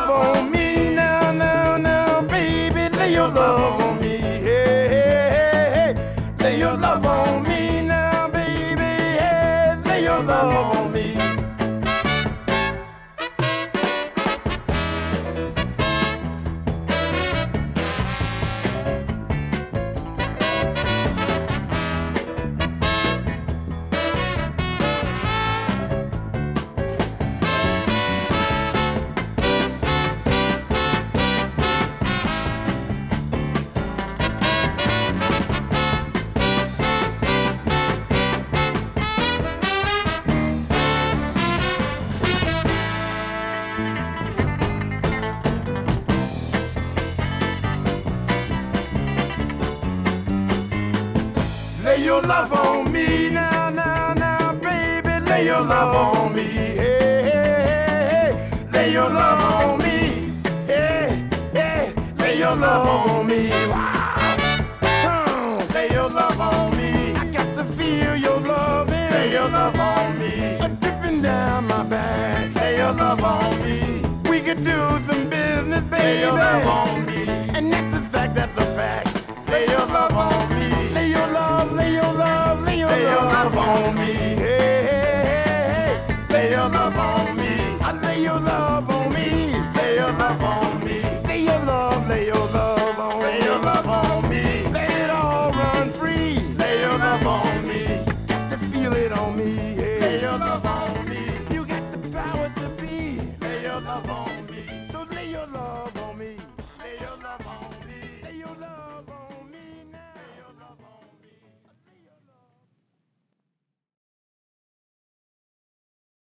on me now, now, now, baby. Lay your love on me. Hey, hey, hey, hey. Lay your love on me now, baby. Hey, lay your love on me. Lay your love on me now, now, now, baby. Lay your love on me. Hey, hey, hey, hey. Lay your love on me. Hey, hey. Lay your love on me. Wow. Lay your love on me. I got to feel your love. Lay your love on me. Dripping down my back. Lay your love on me. We could do some business, baby. Lay your love on me. And that's a fact, that's a fact. Lay your love on me. Lay your love, lay your love, lay your love on me.